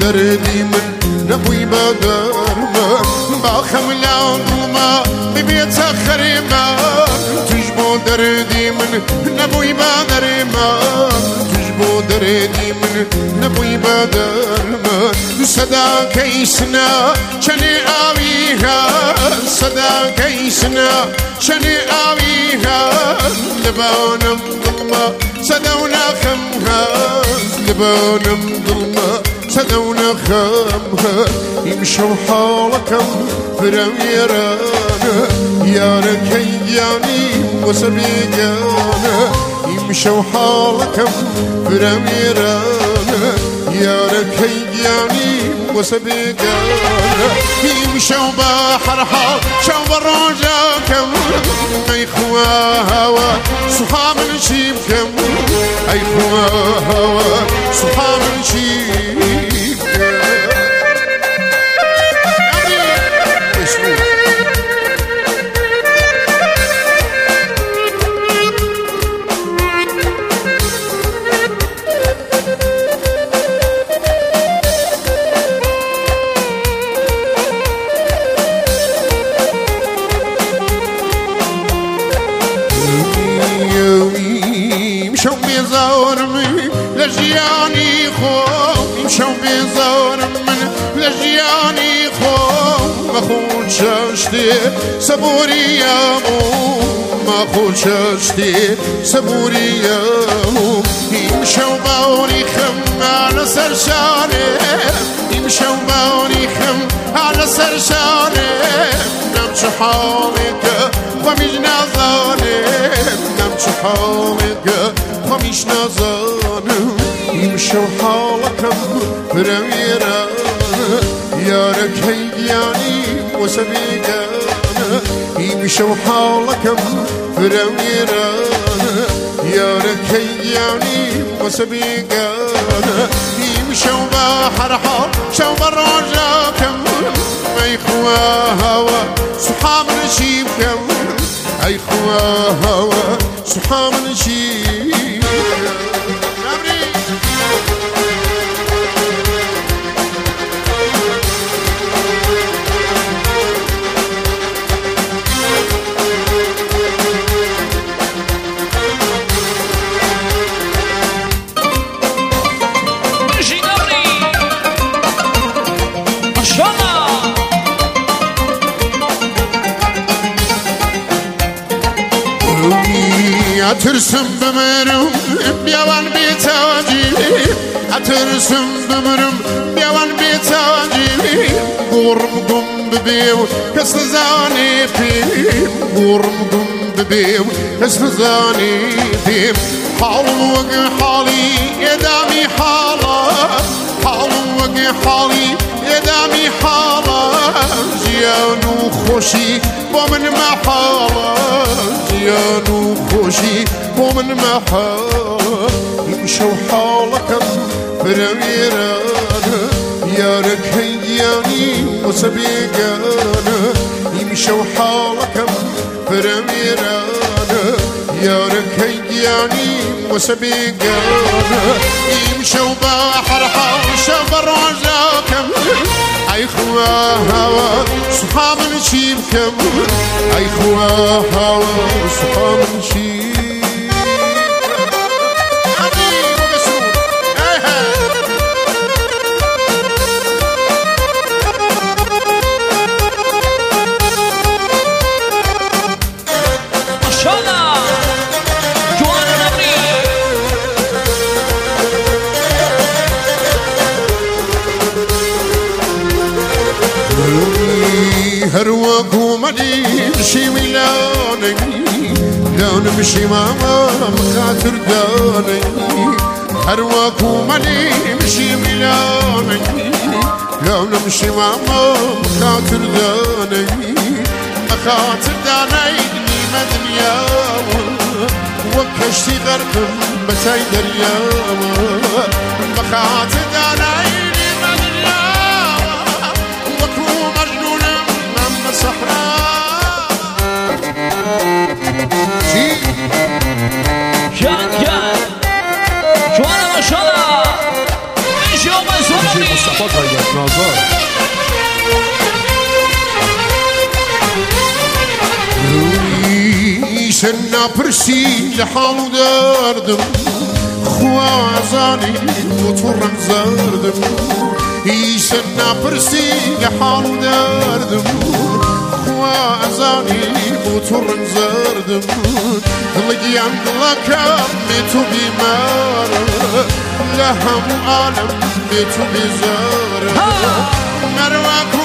دردي من نبوي بدرما باخم لا ظلما ببيت خريما تجبو دردي من نبوي بدرما تجبو دردي من نبوي بدرما صدا كيسنا شني آويها صدا كيسنا شني آويها لبانم ظلما صدونا خمها لبانم ظلما صدونا خمها يمشوا حالكم فرميرانا يا ركياني وسبيقانا يمشوا حالكم فرميرانا يا ركياني وسبيقانا يمشوا بحر حال شو الرجاكم اي خوا هوا صحاب نشيبكم اي خوا هوا صحاب نشيبكم يمشوا بزور من لجياني خوف يمشوا بزور من لجياني خوف ما خود شاشتي صبوري يا مو ما خود شاشتي صبوري يا مو يمشوا باوري خم على سرشاني يمشوا باوري خم على سرشاني نمشي حالك ومش نظالم نمشي حالك ومش نظالم يمشوا حالكم فرميرانا يا ركياني وسبيقانا يمشوا حالكم فرميرانا يا ركياني وسبيقانا يمشوا بحر حال شو برجاكم اي خوا هوا صحاب نشيبكم اي خوا هوا صحاب نشيبكم أترسم بمرم بيوان بيتاجي أترسم بمرم بيوان بيتاجي قرم قم ببيو كسر زاني فيم قرم قم ببيو كسر زاني فيم حال وقع حالي يدامي حالا حال وقع حالي يدامي حالا زيانو خوشي ومن محالا زيانو خوشي ومن محالا يمشوا حالكم فرميرانا يا ركياني وسبيقانا يمشوا حالكم فرميرانا يا ركياني وسبيقانا يمشوا بحر حال شبر رجاكم اي خوا هوا صحاب نشيبكم اي خوا هوا صحاب نشيبكم هرواكو مدي مشي ميلاني لو نمشي ماما مخاطر داني هرواكو مدي مشي ميلاني لو نمشي ماما مخاطر داني مخاطر داني نيمة دنيا وكشتي غرق بتاي دريا مخاطر داني جان جان جوانا ما شاء الله ايش يوم الزوري مصطفى تایید نازار سنا برسي لحال دردم خوازاني وطرم زردم سنا برسي لحال دردم خوازاني وطرم زردم لقيان لكم بيتو بمار لهم عالم بيتو بزار مروك